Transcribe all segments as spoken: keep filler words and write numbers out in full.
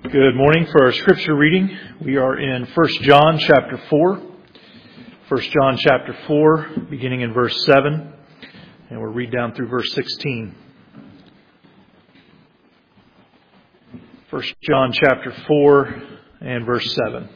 Good morning. For our scripture reading, we are in First John chapter four. First John chapter four, beginning in verse seven, and we'll read down through verse sixteen. First John chapter four and verse seven.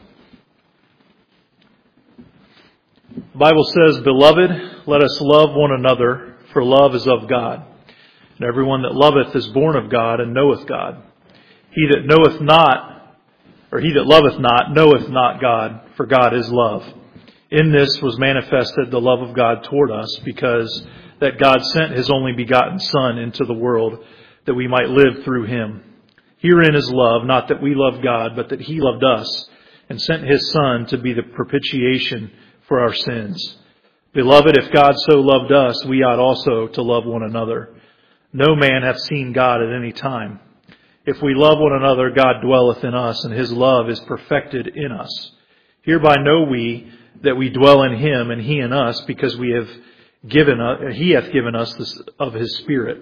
The Bible says, "Beloved, let us love one another, for love is of God. And everyone that loveth is born of God and knoweth God. He that knoweth not, or he that loveth not, knoweth not God, for God is love. In this was manifested the love of God toward us, because that God sent His only begotten Son into the world, that we might live through Him. Herein is love, not that we love God, but that He loved us, and sent His Son to be the propitiation for our sins. Beloved, if God so loved us, we ought also to love one another. No man hath seen God at any time. If we love one another, God dwelleth in us, and His love is perfected in us. Hereby know we that we dwell in Him, and He in us, because we have given He hath given us this, of His Spirit.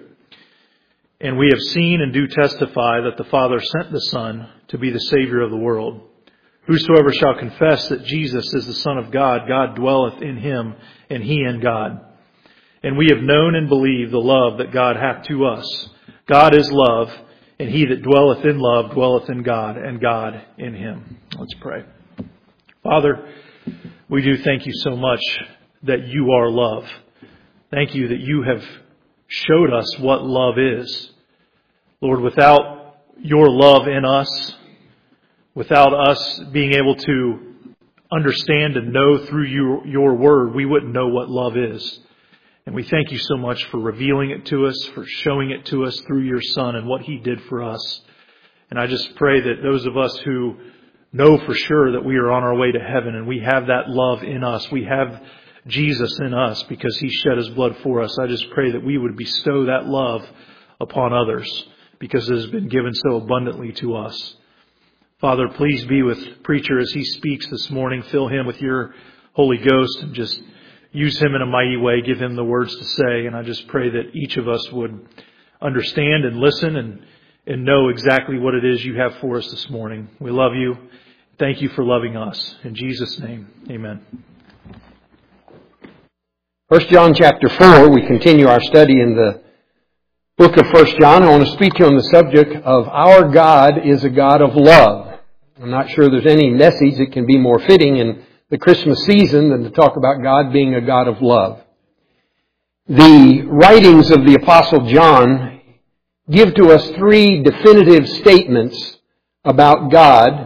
And we have seen and do testify that the Father sent the Son to be the Savior of the world. Whosoever shall confess that Jesus is the Son of God, God dwelleth in Him, and He in God. And we have known and believed the love that God hath to us. God is love, and he that dwelleth in love dwelleth in God, and God in him." Let's pray. Father, we do thank you so much that you are love. Thank you that you have showed us what love is. Lord, without your love in us, without us being able to understand and know through your, your word, we wouldn't know what love is. And we thank you so much for revealing it to us, for showing it to us through your Son and what He did for us. And I just pray that those of us who know for sure that we are on our way to heaven and we have that love in us, we have Jesus in us because He shed His blood for us, I just pray that we would bestow that love upon others because it has been given so abundantly to us. Father, please be with preacher as he speaks this morning. Fill him with your Holy Ghost and just use him in a mighty way. Give him the words to say. And I just pray that each of us would understand and listen and, and know exactly what it is you have for us this morning. We love you. Thank you for loving us. In Jesus' name, amen. First John chapter four, we continue our study in the book of First John. I want to speak to you on the subject of our God is a God of love. I'm not sure there's any message that can be more fitting in the Christmas season than to talk about God being a God of love. The writings of the Apostle John give to us three definitive statements about God.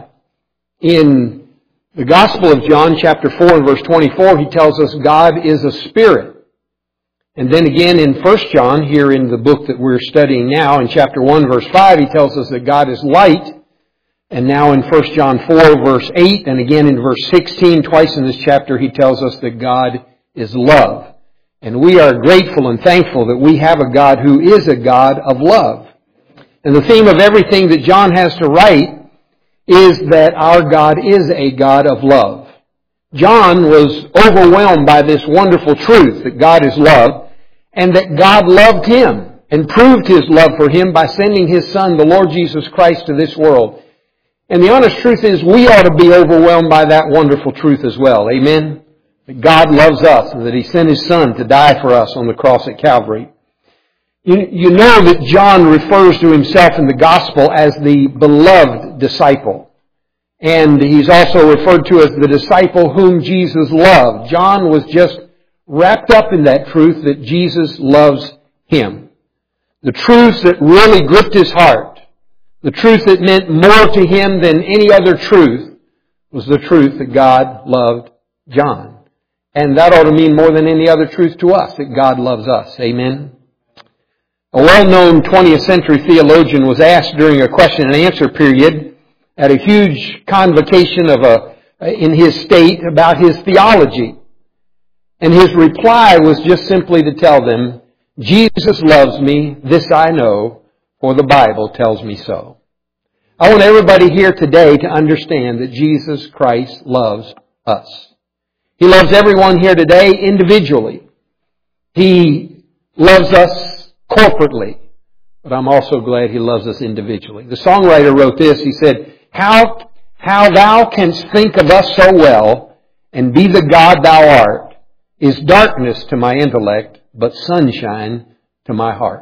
In the Gospel of John, chapter four and verse twenty-four, he tells us God is a spirit. And then again in First John, here in the book that we're studying now, in chapter one, verse five, he tells us that God is light. And now in First John four, verse eight, and again in verse sixteen, twice in this chapter, he tells us that God is love. And we are grateful and thankful that we have a God who is a God of love. And the theme of everything that John has to write is that our God is a God of love. John was overwhelmed by this wonderful truth that God is love, and that God loved him and proved His love for him by sending His Son, the Lord Jesus Christ, to this world. And the honest truth is we ought to be overwhelmed by that wonderful truth as well. Amen? That God loves us and that He sent His Son to die for us on the cross at Calvary. You, you know that John refers to himself in the Gospel as the beloved disciple. And he's also referred to as the disciple whom Jesus loved. John was just wrapped up in that truth that Jesus loves him. The truth that really gripped his heart, the truth that meant more to him than any other truth, was the truth that God loved John. And that ought to mean more than any other truth to us, that God loves us. Amen? A well-known twentieth century theologian was asked during a question and answer period at a huge convocation of a, in his state about his theology. And his reply was just simply to tell them, "Jesus loves me, this I know, for the Bible tells me so." I want everybody here today to understand that Jesus Christ loves us. He loves everyone here today individually. He loves us corporately. But I'm also glad He loves us individually. The songwriter wrote this. He said, How, how thou canst think of us so well and be the God thou art is darkness to my intellect, but sunshine to my heart.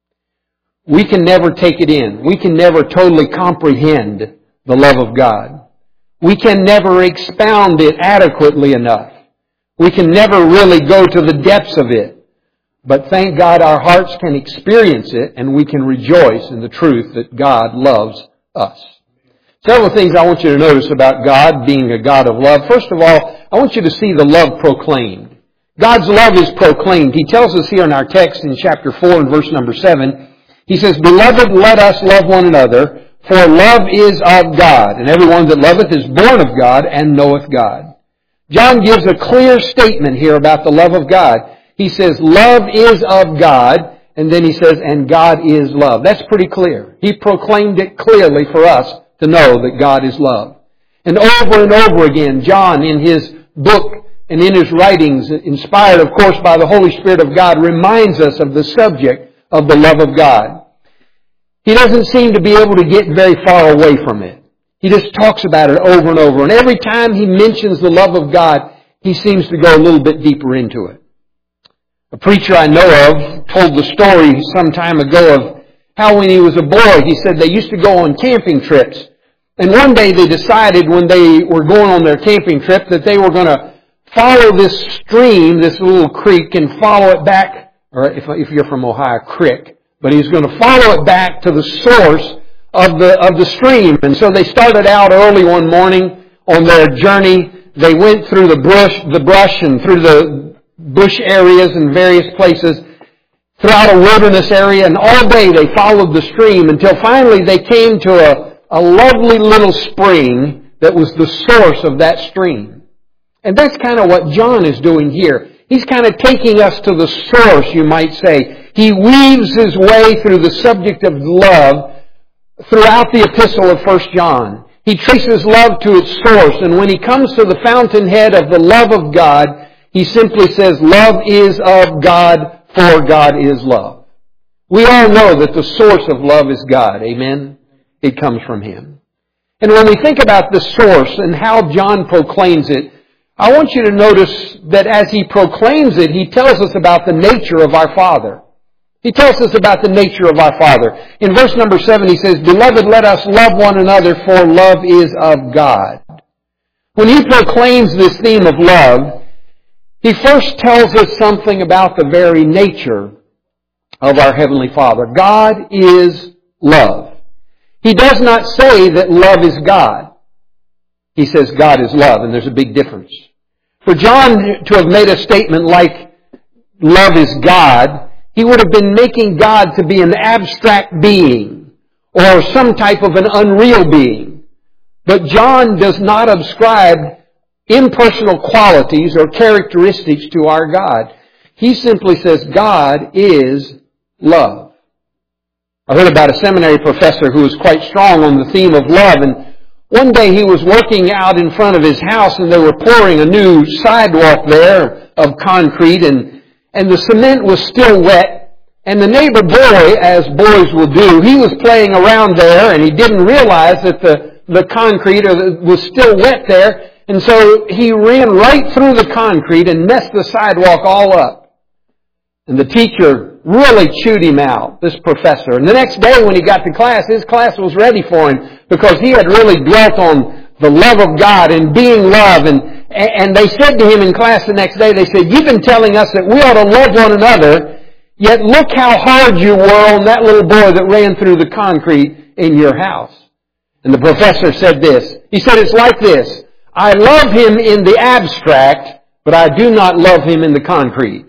We can never take it in. We can never totally comprehend the love of God. We can never expound it adequately enough. We can never really go to the depths of it. But thank God our hearts can experience it and we can rejoice in the truth that God loves us. Several things I want you to notice about God being a God of love. First of all, I want you to see the love proclaimed. God's love is proclaimed. He tells us here in our text in chapter four and verse number seven, He says, Beloved, let us love one another, for love is of God, and everyone that loveth is born of God and knoweth God. John gives a clear statement here about the love of God. He says, love is of God, and then he says, and God is love. That's pretty clear. He proclaimed it clearly for us to know that God is love. And over and over again, John in his book and in his writings, inspired of course by the Holy Spirit of God, reminds us of the subject of the love of God. He doesn't seem to be able to get very far away from it. He just talks about it over and over. And every time he mentions the love of God, he seems to go a little bit deeper into it. A preacher I know of told the story some time ago of how when he was a boy, he said they used to go on camping trips. And one day they decided when they were going on their camping trip that they were going to follow this stream, this little creek, and follow it back, or if, if you're from Ohio, creek. But he was going to follow it back to the source of the of the stream. And so they started out early one morning on their journey. They went through the brush, the brush and through the bush areas and various places throughout a wilderness area. And all day they followed the stream until finally they came to a, a lovely little spring that was the source of that stream. And that's kind of what John is doing here. He's kind of taking us to the source, you might say. He weaves his way through the subject of love throughout the epistle of First John. He traces love to its source, and when he comes to the fountainhead of the love of God, he simply says, love is of God, for God is love. We all know that the source of love is God. Amen? It comes from Him. And when we think about the source and how John proclaims it, I want you to notice that as he proclaims it, he tells us about the nature of our Father. He tells us about the nature of our Father. In verse number seven, he says, Beloved, let us love one another, for love is of God. When he proclaims this theme of love, he first tells us something about the very nature of our Heavenly Father. God is love. He does not say that love is God. He says God is love, and there's a big difference. For John to have made a statement like love is God, he would have been making God to be an abstract being or some type of an unreal being. But John does not ascribe impersonal qualities or characteristics to our God. He simply says God is love. I heard about a seminary professor who was quite strong on the theme of love, and one day he was working out in front of his house and they were pouring a new sidewalk there of concrete, and And the cement was still wet, and the neighbor boy, as boys will do, he was playing around there, and he didn't realize that the, the concrete was still wet there, and so he ran right through the concrete and messed the sidewalk all up. And the teacher really chewed him out, this professor. And the next day when he got to class, his class was ready for him because he had really dwelt on the love of God and being love. And, and they said to him in class the next day, they said, you've been telling us that we ought to love one another, yet look how hard you were on that little boy that ran through the concrete in your house. And the professor said this. He said, it's like this. I love him in the abstract, but I do not love him in the concrete.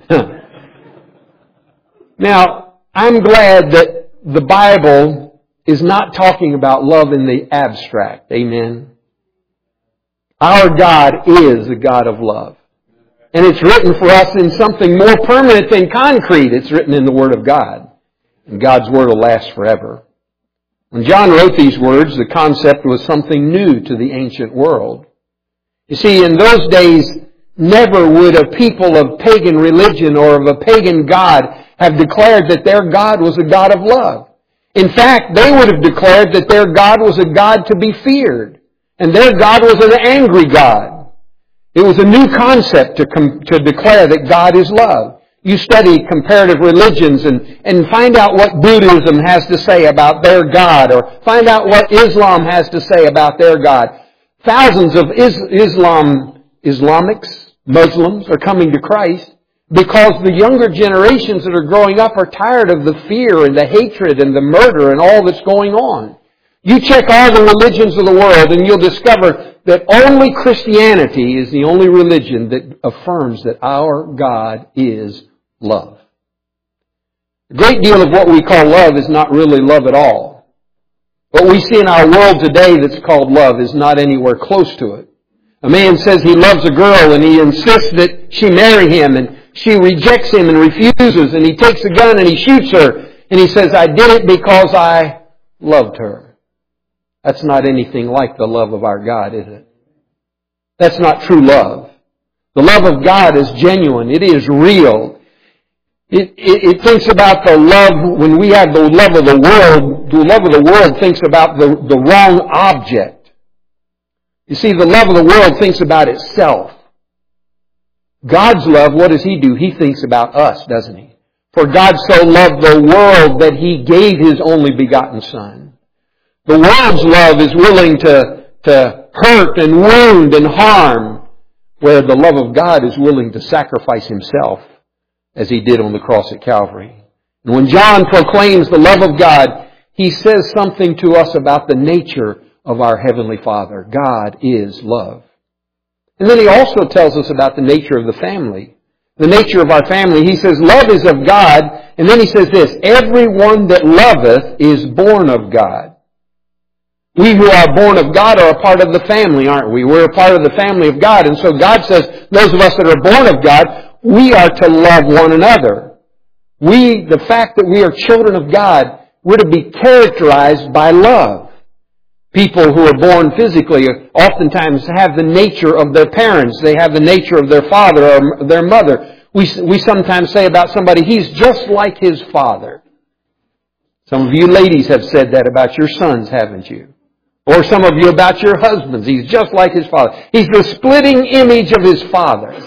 Now, I'm glad that the Bible is not talking about love in the abstract. Amen. Our God is a God of love. And it's written for us in something more permanent than concrete. It's written in the Word of God. And God's Word will last forever. When John wrote these words, the concept was something new to the ancient world. You see, in those days, never would a people of pagan religion or of a pagan God have declared that their God was a God of love. In fact, they would have declared that their God was a God to be feared. And their God was an angry God. It was a new concept to, com- to declare that God is love. You study comparative religions and, and find out what Buddhism has to say about their God, or find out what Islam has to say about their God. Thousands of is- Islam, Islamics, Muslims are coming to Christ because the younger generations that are growing up are tired of the fear and the hatred and the murder and all that's going on. You check all the religions of the world and you'll discover that only Christianity is the only religion that affirms that our God is love. A great deal of what we call love is not really love at all. What we see in our world today that's called love is not anywhere close to it. A man says he loves a girl and he insists that she marry him, and she rejects him and refuses, and he takes a gun and he shoots her, and he says, I did it because I loved her. That's not anything like the love of our God, is it? That's not true love. The love of God is genuine. It is real. It, it, it thinks about the love, when we have the love of the world, the love of the world thinks about the, the wrong object. You see, the love of the world thinks about itself. God's love, what does He do? He thinks about us, doesn't He? For God so loved the world that He gave His only begotten Son. The world's love is willing to, to hurt and wound and harm, where the love of God is willing to sacrifice Himself, as He did on the cross at Calvary. And when John proclaims the love of God, he says something to us about the nature of our Heavenly Father. God is love. And then he also tells us about the nature of the family. The nature of our family. He says, love is of God. And then he says this, everyone that loveth is born of God. We who are born of God are a part of the family, aren't we? We're a part of the family of God. And so God says, those of us that are born of God, we are to love one another. We, the fact that we are children of God, we're to be characterized by love. People who are born physically oftentimes have the nature of their parents. They have the nature of their father or their mother. We, we sometimes say about somebody, he's just like his father. Some of you ladies have said that about your sons, haven't you? Or some of you about your husbands. He's just like his father. He's the splitting image of his father.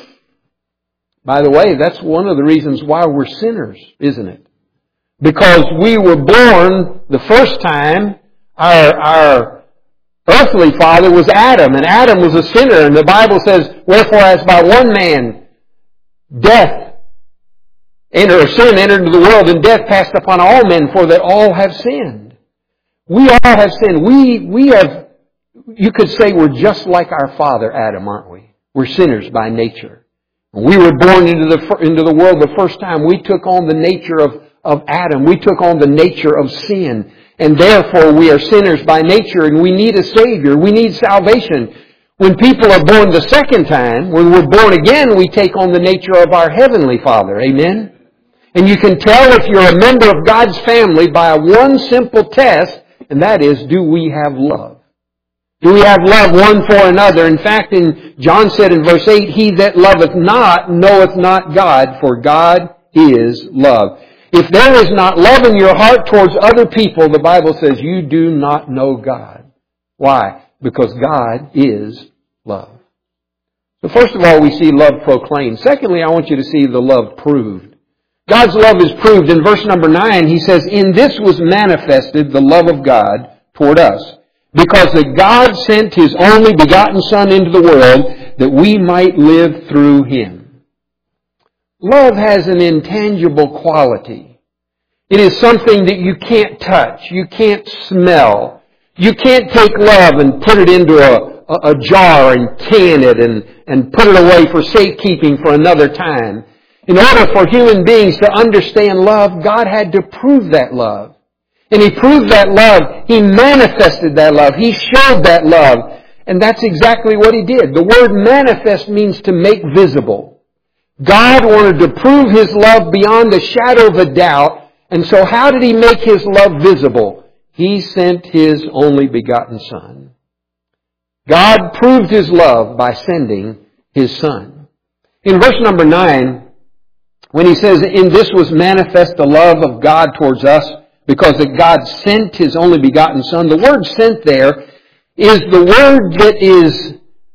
By the way, that's one of the reasons why we're sinners, isn't it? Because we were born the first time, our, our earthly father was Adam, and Adam was a sinner, and the Bible says, wherefore as by one man death entered, or sin entered into the world, and death passed upon all men, for that all have sinned. We all have sinned. We, we have, you could say we're just like our father Adam, aren't we? We're sinners by nature. When we were born into the, into the world the first time, we took on the nature of, of Adam. We took on the nature of sin. And therefore we are sinners by nature, and we need a Savior. We need salvation. When people are born the second time, when we're born again, we take on the nature of our Heavenly Father. Amen? And you can tell if you're a member of God's family by one simple test, and that is, do we have love? Do we have love one for another? In fact, in John said in verse eight, he that loveth not knoweth not God, for God is love. If there is not love in your heart towards other people, the Bible says you do not know God. Why? Because God is love. So first of all, we see love proclaimed. Secondly, I want you to see the love proved. God's love is proved. In verse number nine, he says, in this was manifested the love of God toward us, because that God sent His only begotten Son into the world that we might live through Him. Love has an intangible quality. It is something that you can't touch. You can't smell. You can't take love and put it into a, a, a jar and can it and, and put it away for safekeeping for another time. In order for human beings to understand love, God had to prove that love. And He proved that love. He manifested that love. He showed that love. And that's exactly what He did. The word manifest means to make visible. God wanted to prove His love beyond a shadow of a doubt. And so how did He make His love visible? He sent His only begotten Son. God proved His love by sending His Son. In verse number nine, when He says, in this was manifest the love of God towards us, because that God sent His only begotten Son. The word sent there is the word that is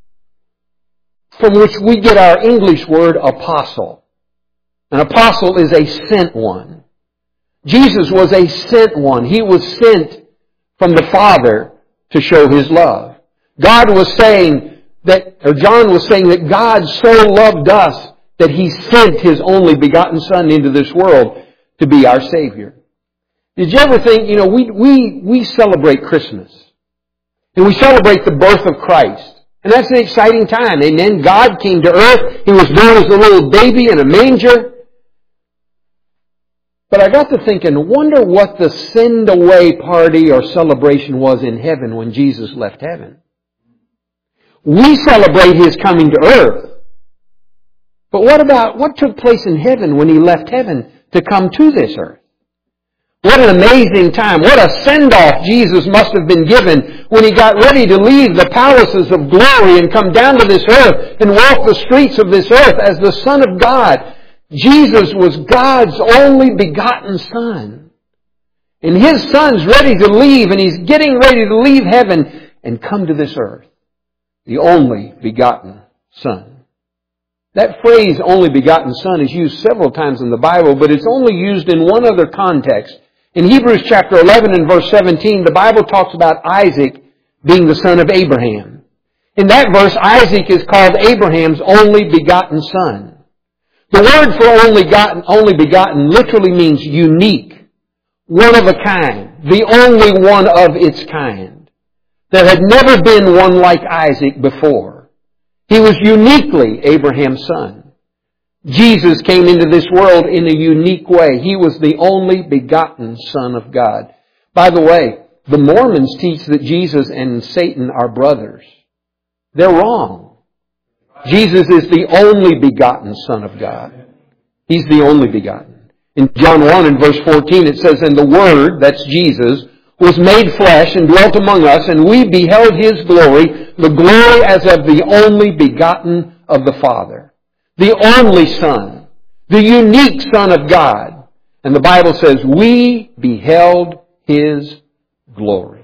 from which we get our English word apostle. An apostle is a sent one. Jesus was a sent one. He was sent from the Father to show His love. God was saying that, or John was saying that God so loved us that He sent His only begotten Son into this world to be our Savior. Did you ever think, you know, we, we, we celebrate Christmas. And we celebrate the birth of Christ. And that's an exciting time. Amen. God came to earth. He was born as a little baby in a manger. But I got to thinking, wonder what the send away party or celebration was in heaven when Jesus left heaven. We celebrate His coming to earth. But what about what took place in heaven when He left heaven to come to this earth? What an amazing time. What a send-off Jesus must have been given when He got ready to leave the palaces of glory and come down to this earth and walk the streets of this earth as the Son of God. Jesus was God's only begotten Son. And His Son's ready to leave, and He's getting ready to leave heaven and come to this earth. The only begotten Son. That phrase, only begotten Son, is used several times in the Bible, but it's only used in one other context. In Hebrews chapter eleven and verse seventeen, the Bible talks about Isaac being the son of Abraham. In that verse, Isaac is called Abraham's only begotten son. The word for only begotten, only begotten literally means unique, one of a kind, the only one of its kind. There had never been one like Isaac before. He was uniquely Abraham's son. Jesus came into this world in a unique way. He was the only begotten Son of God. By the way, the Mormons teach that Jesus and Satan are brothers. They're wrong. Jesus is the only begotten Son of God. He's the only begotten. In John one and verse fourteen it says, "And the Word," that's Jesus, "was made flesh and dwelt among us, and we beheld His glory, the glory as of the only begotten of the Father." The only Son, the unique Son of God. And the Bible says, we beheld His glory.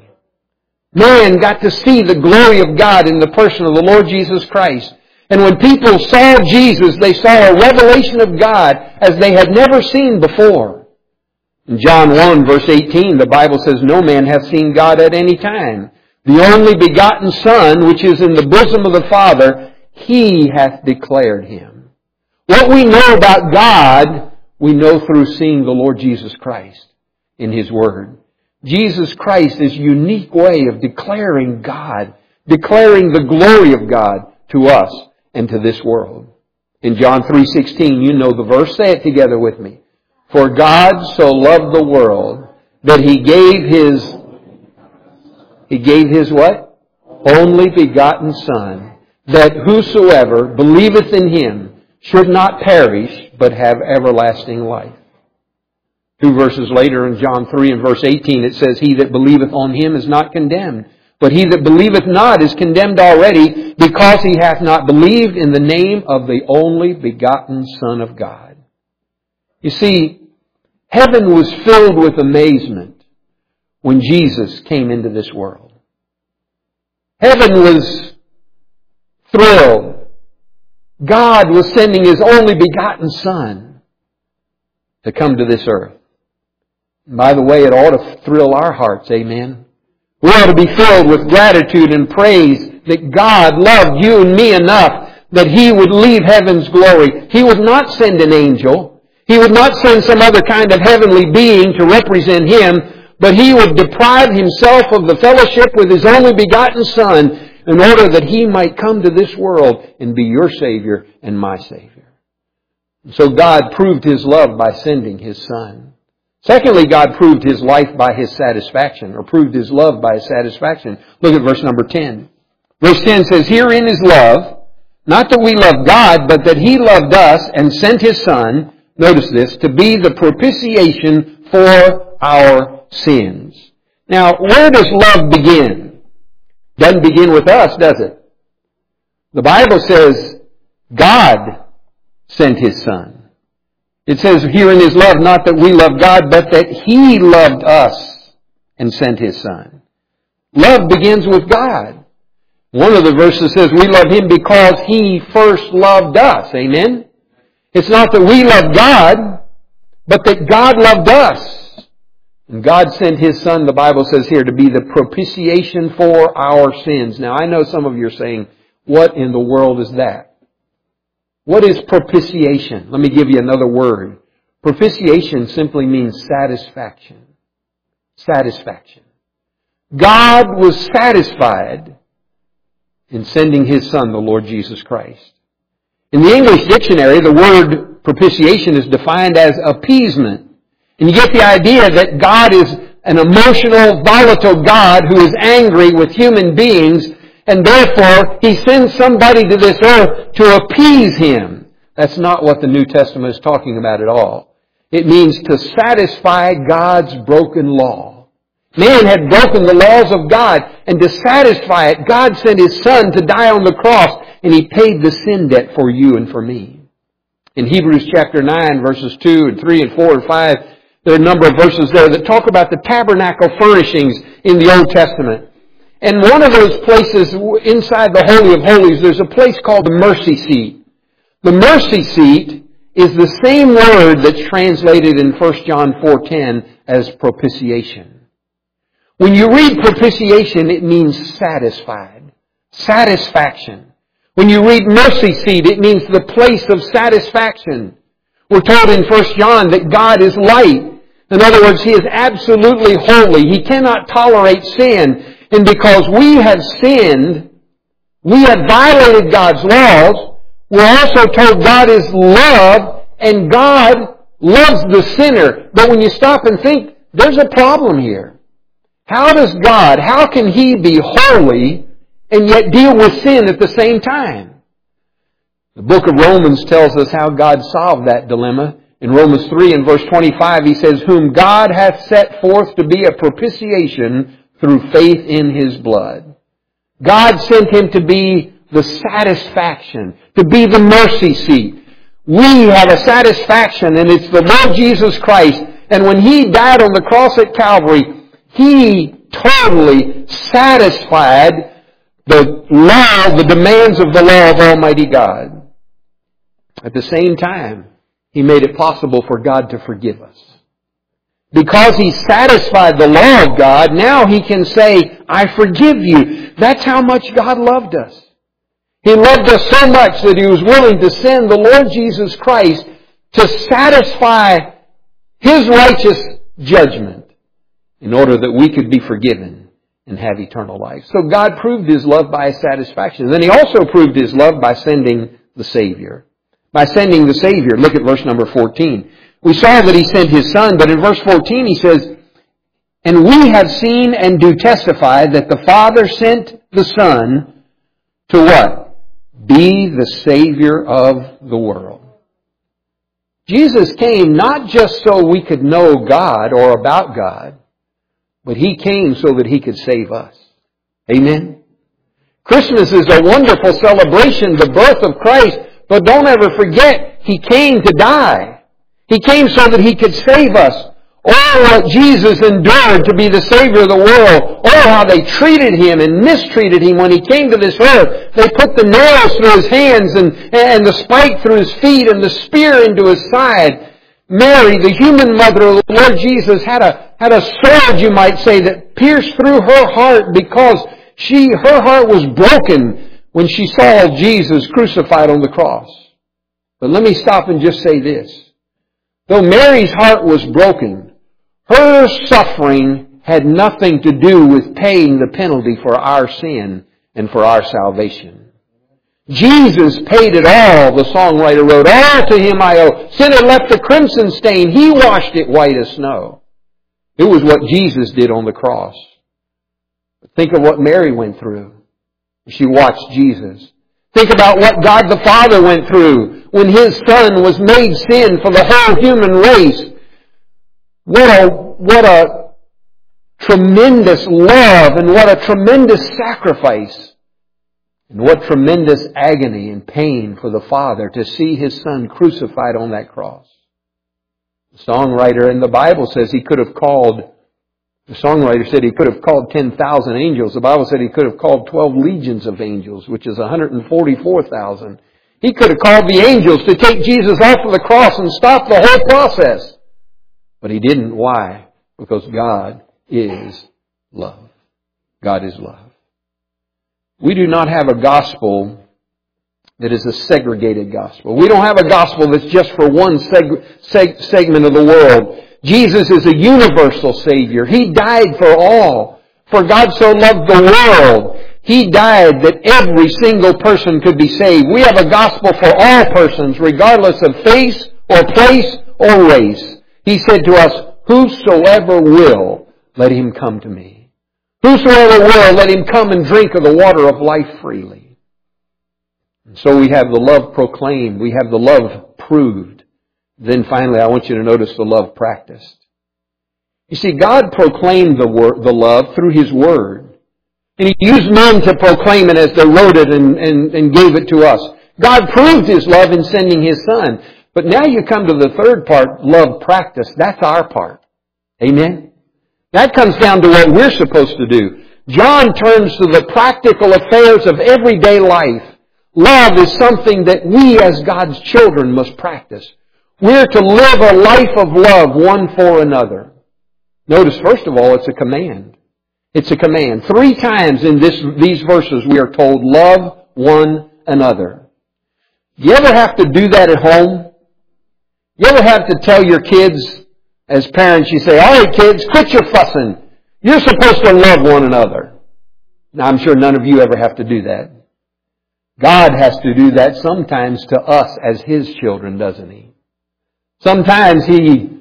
Man got to see the glory of God in the person of the Lord Jesus Christ. And when people saw Jesus, they saw a revelation of God as they had never seen before. In John one verse eighteen, the Bible says, "No man hath seen God at any time. The only begotten Son, which is in the bosom of the Father, He hath declared Him." What we know about God, we know through seeing the Lord Jesus Christ in His Word. Jesus Christ is a unique way of declaring God, declaring the glory of God to us and to this world. In John three sixteen, you know the verse. Say it together with me. "For God so loved the world that He gave His," He gave His what? "Only begotten Son, that whosoever believeth in Him should not perish, but have everlasting life." Two verses later in John three and verse eighteen it says, "He that believeth on Him is not condemned, but he that believeth not is condemned already, because he hath not believed in the name of the only begotten Son of God." You see, heaven was filled with amazement when Jesus came into this world. Heaven was thrilled. God was sending His only begotten Son to come to this earth. And by the way, it ought to thrill our hearts, amen? We ought to be filled with gratitude and praise that God loved you and me enough that He would leave heaven's glory. He would not send an angel. He would not send some other kind of heavenly being to represent Him, but He would deprive Himself of the fellowship with His only begotten Son in order that He might come to this world and be your Savior and my Savior. So God proved His love by sending His Son. Secondly, God proved His life by His satisfaction, or proved His love by His satisfaction. Look at verse number ten. Verse ten says, "Herein is love, not that we love God, but that He loved us and sent His Son," notice this, "to be the propitiation for our sins." Now, where does love begin? Doesn't begin with us, does it? The Bible says God sent His Son. It says here in His love, not that we love God, but that He loved us and sent His Son. Love begins with God. One of the verses says we love Him because He first loved us. Amen? It's not that we love God, but that God loved us. And God sent His Son, the Bible says here, to be the propitiation for our sins. Now I know some of you are saying, what in the world is that? What is propitiation? Let me give you another word. Propitiation simply means satisfaction. Satisfaction. God was satisfied in sending His Son, the Lord Jesus Christ. In the English dictionary, the word propitiation is defined as appeasement. And you get the idea that God is an emotional, volatile God who is angry with human beings, and therefore He sends somebody to this earth to appease Him. That's not what the New Testament is talking about at all. It means to satisfy God's broken law. Man had broken the laws of God, and to satisfy it, God sent His Son to die on the cross, and He paid the sin debt for you and for me. In Hebrews chapter nine, verses two and three and four and five, there are a number of verses there that talk about the tabernacle furnishings in the Old Testament. And one of those places inside the Holy of Holies, there's a place called the mercy seat. The mercy seat is the same word that's translated in First John four ten as propitiation. When you read propitiation, it means satisfied, satisfaction. When you read mercy seat, it means the place of satisfaction. We're told in First John that God is light. In other words, He is absolutely holy. He cannot tolerate sin. And because we have sinned, we have violated God's laws, we're also told God is love, and God loves the sinner. But when you stop and think, there's a problem here. How does God, how can He be holy and yet deal with sin at the same time? The book of Romans tells us how God solved that dilemma. In Romans three and verse twenty-five, He says, whom God hath set forth to be a propitiation through faith in His blood. God sent Him to be the satisfaction, to be the mercy seat. We have a satisfaction, and it's the Lord Jesus Christ. And when He died on the cross at Calvary, He totally satisfied the law, the demands of the law of Almighty God. At the same time, He made it possible for God to forgive us. Because He satisfied the law of God, now He can say, I forgive you. That's how much God loved us. He loved us so much that He was willing to send the Lord Jesus Christ to satisfy His righteous judgment in order that we could be forgiven and have eternal life. So God proved His love by His satisfaction. Then He also proved His love by sending the Savior. By sending the Savior. Look at verse number fourteen. We saw that He sent His Son, but in verse fourteen He says, and we have seen and do testify that the Father sent the Son to what? Be the Savior of the world. Jesus came not just so we could know God or about God, but He came so that He could save us. Amen? Christmas is a wonderful celebration, the birth of Christ, but don't ever forget, He came to die. He came so that He could save us. Oh, what Jesus endured to be the Savior of the world. Oh, how they treated Him and mistreated Him when He came to this earth. They put the nails through His hands and, and the spike through His feet and the spear into His side. Mary, the human mother of the Lord Jesus, had a, had a sword, you might say, that pierced through her heart because she, her heart was broken when she saw Jesus crucified on the cross. But let me stop and just say this. Though Mary's heart was broken, her suffering had nothing to do with paying the penalty for our sin and for our salvation. Jesus paid it all, the songwriter wrote. All to Him I owe. Sin had left a crimson stain. He washed it white as snow. It was what Jesus did on the cross. But think of what Mary went through. She watched Jesus. Think about what God the Father went through when His Son was made sin for the whole human race. What a, what a tremendous love and what a tremendous sacrifice and what tremendous agony and pain for the Father to see His Son crucified on that cross. The songwriter in the Bible says he could have called, the songwriter said he could have called ten thousand angels. The Bible said he could have called twelve legions of angels, which is one hundred forty-four thousand. He could have called the angels to take Jesus off of the cross and stop the whole process. But He didn't. Why? Because God is love. God is love. We do not have a gospel that is a segregated gospel. We don't have a gospel that's just for one seg- seg- segment of the world. Jesus is a universal Savior. He died for all. For God so loved the world, He died that every single person could be saved. We have a gospel for all persons, regardless of face or place or race. He said to us, whosoever will, let him come to me. Whosoever will, let him come and drink of the water of life freely. And so we have the love proclaimed. We have the love proved. Then finally, I want you to notice the love practiced. You see, God proclaimed the word, the love through His Word. And He used men to proclaim it as they wrote it and, and, and gave it to us. God proved His love in sending His Son. But now you come to the third part, love practice. That's our part. Amen? That comes down to what we're supposed to do. John turns to the practical affairs of everyday life. Love is something that we as God's children must practice. We're to live a life of love one for another. Notice, first of all, it's a command. It's a command. Three times in this, these verses we are told, love one another. Do you ever have to do that at home? You ever have to tell your kids, as parents, you say, all right, kids, quit your fussing. You're supposed to love one another. Now, I'm sure none of you ever have to do that. God has to do that sometimes to us as His children, doesn't He? Sometimes He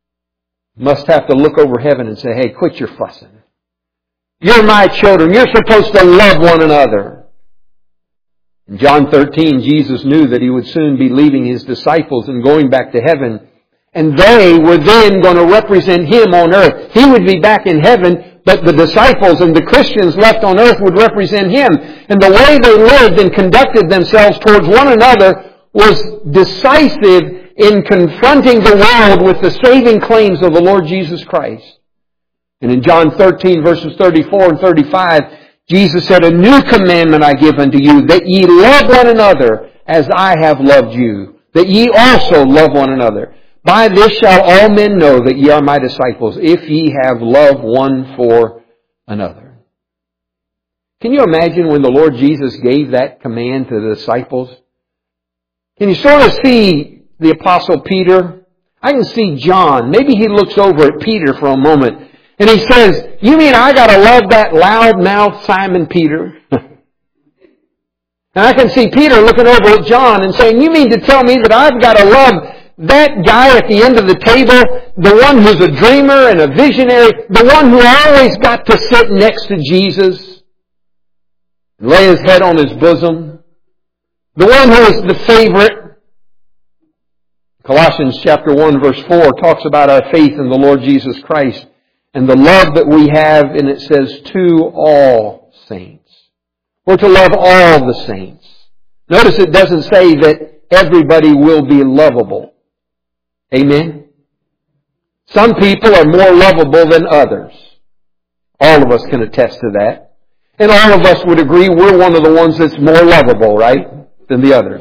must have to look over heaven and say, hey, quit your fussing. You're my children. You're supposed to love one another. In John thirteen, Jesus knew that He would soon be leaving His disciples and going back to heaven. And they were then going to represent Him on earth. He would be back in heaven, but the disciples and the Christians left on earth would represent Him. And the way they lived and conducted themselves towards one another was decisive in confronting the world with the saving claims of the Lord Jesus Christ. And in John thirteen, verses thirty-four and thirty-five, Jesus said, a new commandment I give unto you, that ye love one another as I have loved you, that ye also love one another. By this shall all men know that ye are my disciples, if ye have love one for another. Can you imagine when the Lord Jesus gave that command to the disciples? Can you sort of see the Apostle Peter? I can see John. Maybe he looks over at Peter for a moment. And he says, you mean I got to love that loud-mouthed Simon Peter? And I can see Peter looking over at John and saying, you mean to tell me that I've got to love that guy at the end of the table, the one who's a dreamer and a visionary, the one who always got to sit next to Jesus and lay his head on His bosom, the one who is the favorite? Colossians chapter one verse four talks about our faith in the Lord Jesus Christ and the love that we have, and it says, to all saints. We're to love all the saints. Notice it doesn't say that everybody will be lovable. Amen? Some people are more lovable than others. All of us can attest to that. And all of us would agree we're one of the ones that's more lovable, right, than the others.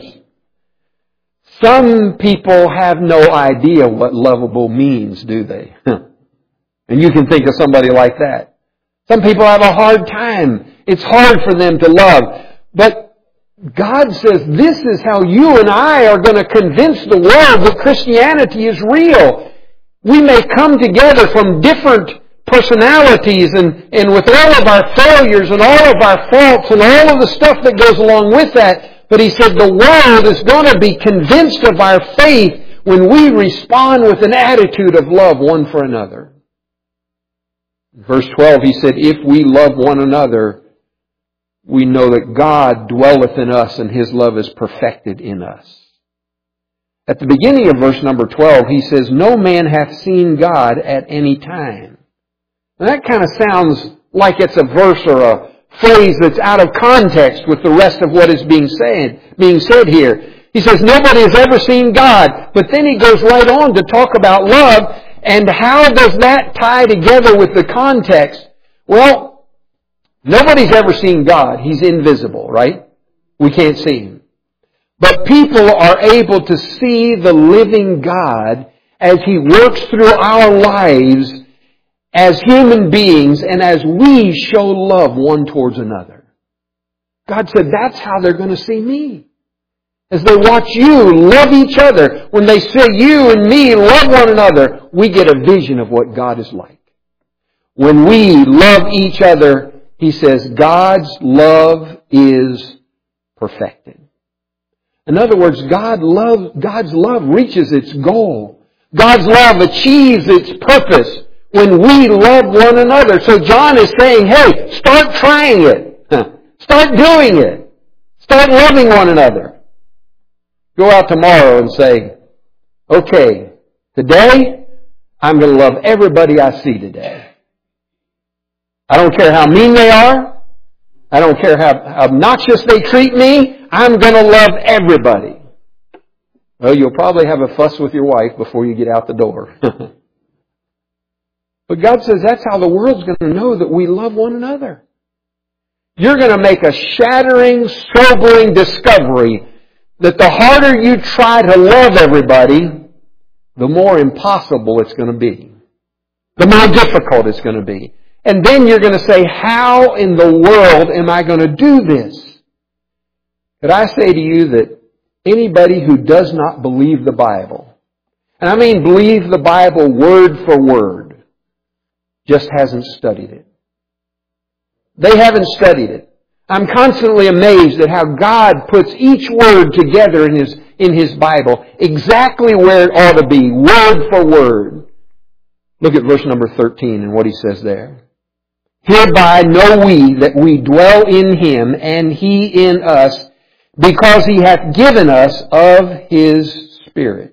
Some people have no idea what lovable means, do they? And you can think of somebody like that. Some people have a hard time. It's hard for them to love. But God says this is how you and I are going to convince the world that Christianity is real. We may come together from different personalities and, and with all of our failures and all of our faults and all of the stuff that goes along with that. But He said the world is going to be convinced of our faith when we respond with an attitude of love one for another. Verse twelve, He said, if we love one another, we know that God dwelleth in us and His love is perfected in us. At the beginning of verse number twelve, He says, no man hath seen God at any time. Now that kind of sounds like it's a verse or a phrase that's out of context with the rest of what is being said, being said here. He says nobody has ever seen God. But then he goes right on to talk about love. And how does that tie together with the context? Well, nobody's ever seen God. He's invisible, right? We can't see Him. But people are able to see the living God as He works through our lives as human beings and as we show love one towards another. God said that's how they're going to see me. As they watch you love each other, when they see you and me love one another, we get a vision of what God is like. When we love each other, He says God's love is perfected. In other words, God love, God's love reaches its goal. God's love achieves its purpose when we love one another. So John is saying, hey, start trying it. Start doing it. Start loving one another. Go out tomorrow and say, okay, today I'm going to love everybody I see today. I don't care how mean they are. I don't care how obnoxious they treat me. I'm going to love everybody. Well, you'll probably have a fuss with your wife before you get out the door. But God says that's how the world's going to know that we love one another. You're going to make a shattering, sobering discovery that the harder you try to love everybody, the more impossible it's going to be. The more difficult it's going to be. And then you're going to say, how in the world am I going to do this? Could I say to you that anybody who does not believe the Bible, and I mean believe the Bible word for word, just hasn't studied it. They haven't studied it. I'm constantly amazed at how God puts each word together in His, in His Bible exactly where it ought to be, word for word. Look at verse number thirteen and what He says there. Hereby know we that we dwell in Him and He in us, because He hath given us of His Spirit.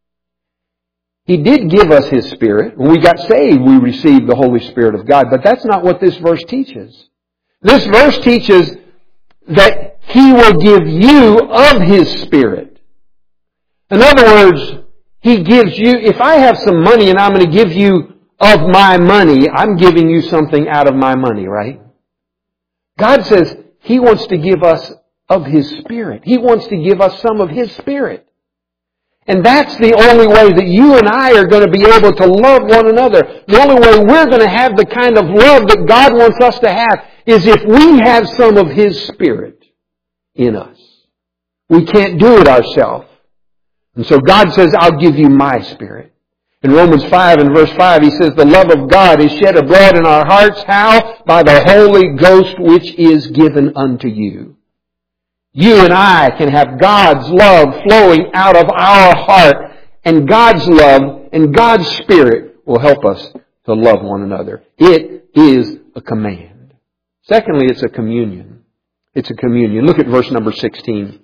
He did give us His Spirit. When we got saved, we received the Holy Spirit of God. But that's not what this verse teaches. This verse teaches that He will give you of His Spirit. In other words, He gives you, if I have some money and I'm going to give you of my money, I'm giving you something out of my money, right? God says He wants to give us of His Spirit. He wants to give us some of His Spirit. And that's the only way that you and I are going to be able to love one another. The only way we're going to have the kind of love that God wants us to have is if we have some of His Spirit in us. We can't do it ourselves. And so God says, I'll give you my Spirit. In Romans five and verse five, He says, the love of God is shed abroad in our hearts. How? By the Holy Ghost which is given unto you. You and I can have God's love flowing out of our heart, and God's love and God's Spirit will help us to love one another. It is a command. Secondly, it's a communion. It's a communion. Look at verse number sixteen.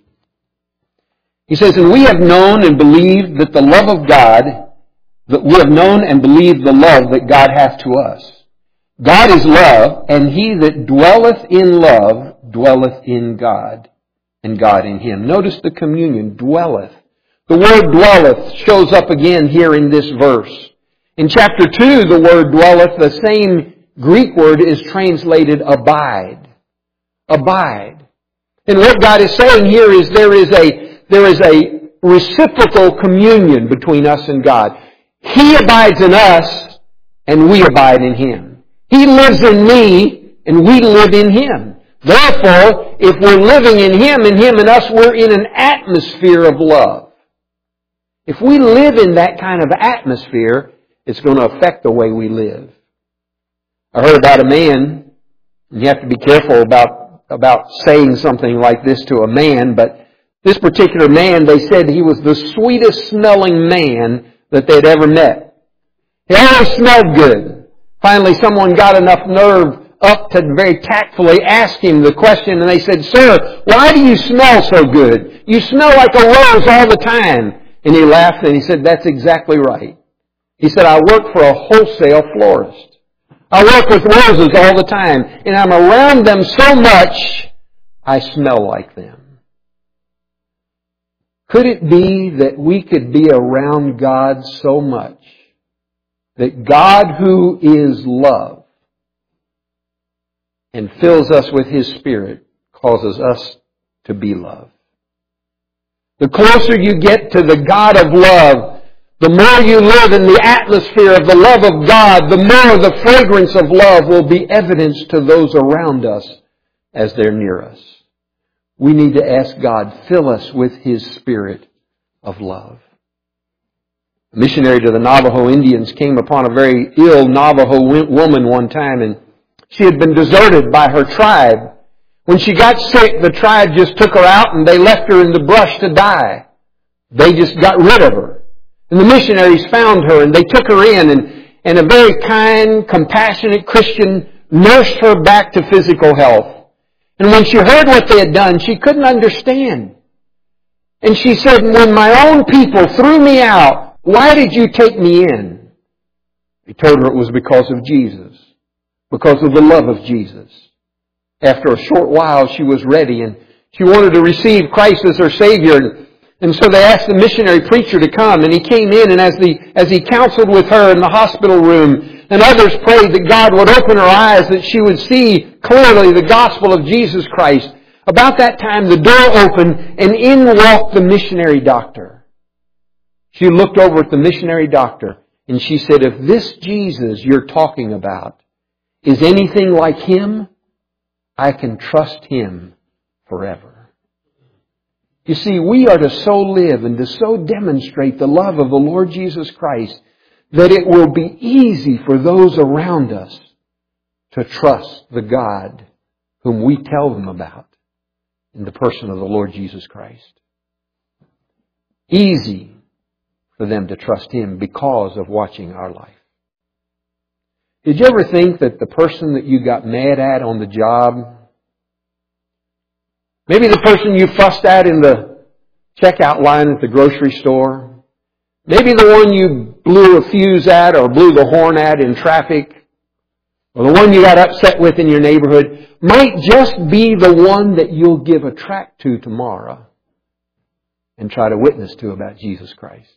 He says, and we have known and believed that the love of God, that we have known and believed the love that God hath to us. God is love, and he that dwelleth in love dwelleth in God, and God in him. Notice the communion, dwelleth. The word dwelleth shows up again here in this verse. In chapter two, the word dwelleth, the same Greek word is translated abide. Abide. And what God is saying here is there is a, there is a reciprocal communion between us and God. He abides in us, and we abide in Him. He lives in me, and we live in Him. Therefore, if we're living in Him and Him in us, we're in an atmosphere of love. If we live in that kind of atmosphere, it's going to affect the way we live. I heard about a man, and you have to be careful about, about saying something like this to a man, but this particular man, they said he was the sweetest smelling man that they'd ever met. He always smelled good. Finally, someone got enough nerve up to very tactfully ask him the question, and they said, "Sir, why do you smell so good? You smell like a rose all the time." And he laughed and he said, "That's exactly right." He said, "I work for a wholesale florist. I work with roses all the time, and I'm around them so much, I smell like them." Could it be that we could be around God so much that God, who is love and fills us with His Spirit, causes us to be love? The closer you get to the God of love, the more you live in the atmosphere of the love of God, the more the fragrance of love will be evidenced to those around us as they're near us. We need to ask God, fill us with His Spirit of love. A missionary to the Navajo Indians came upon a very ill Navajo woman one time, and she had been deserted by her tribe. When she got sick, the tribe just took her out and they left her in the brush to die. They just got rid of her. And the missionaries found her and they took her in, and, and a very kind, compassionate Christian nursed her back to physical health. And when she heard what they had done, she couldn't understand. And she said, when my own people threw me out, why did you take me in? He told her it was because of Jesus, because of the love of Jesus. After a short while, she was ready and she wanted to receive Christ as her Savior. And so they asked the missionary preacher to come, and he came in, and as the as he counseled with her in the hospital room, and others prayed that God would open her eyes, that she would see clearly the gospel of Jesus Christ. About that time, the door opened, and in walked the missionary doctor. She looked over at the missionary doctor, and she said, if this Jesus you're talking about is anything like Him, I can trust Him forever. You see, we are to so live and to so demonstrate the love of the Lord Jesus Christ that it will be easy for those around us to trust the God whom we tell them about in the person of the Lord Jesus Christ. Easy for them to trust Him because of watching our life. Did you ever think that the person that you got mad at on the job, maybe the person you fussed at in the checkout line at the grocery store, maybe the one you blew a fuse at or blew the horn at in traffic, or the one you got upset with in your neighborhood, might just be the one that you'll give a tract to tomorrow and try to witness to about Jesus Christ?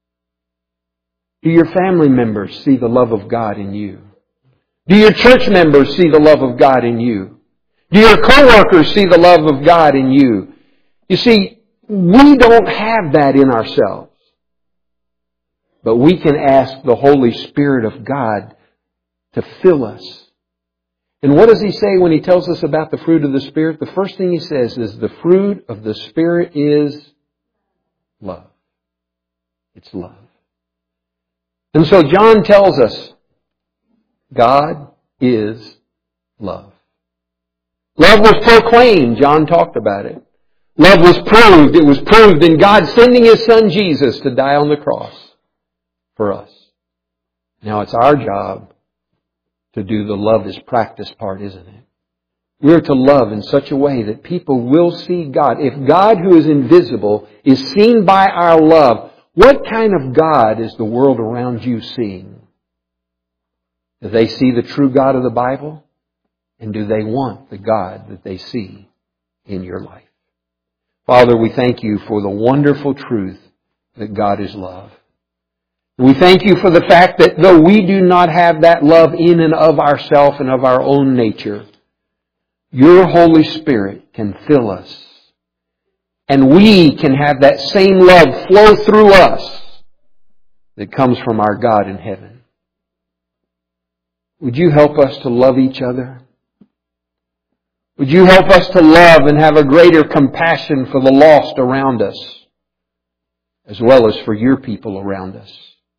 Do your family members see the love of God in you? Do your church members see the love of God in you? Do your co-workers see the love of God in you? You see, we don't have that in ourselves. But we can ask the Holy Spirit of God to fill us. And what does He say when He tells us about the fruit of the Spirit? The first thing He says is the fruit of the Spirit is love. It's love. And so John tells us God is love. Love was proclaimed. John talked about it. Love was proved. It was proved in God sending His Son Jesus to die on the cross for us. Now it's our job to do the love is practice part, isn't it? We're to love in such a way that people will see God. If God, who is invisible, is seen by our love, what kind of God is the world around you seeing? Do they see the true God of the Bible? And do they want the God that they see in your life? Father, we thank You for the wonderful truth that God is love. We thank You for the fact that though we do not have that love in and of ourselves and of our own nature, Your Holy Spirit can fill us. And we can have that same love flow through us that comes from our God in heaven. Would You help us to love each other? Would You help us to love and have a greater compassion for the lost around us, as well as for Your people around us?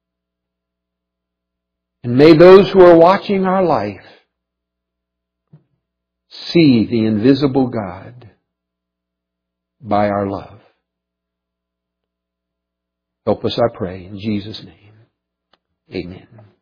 And may those who are watching our life see the invisible God by our love. Help us, I pray, in Jesus' name. Amen.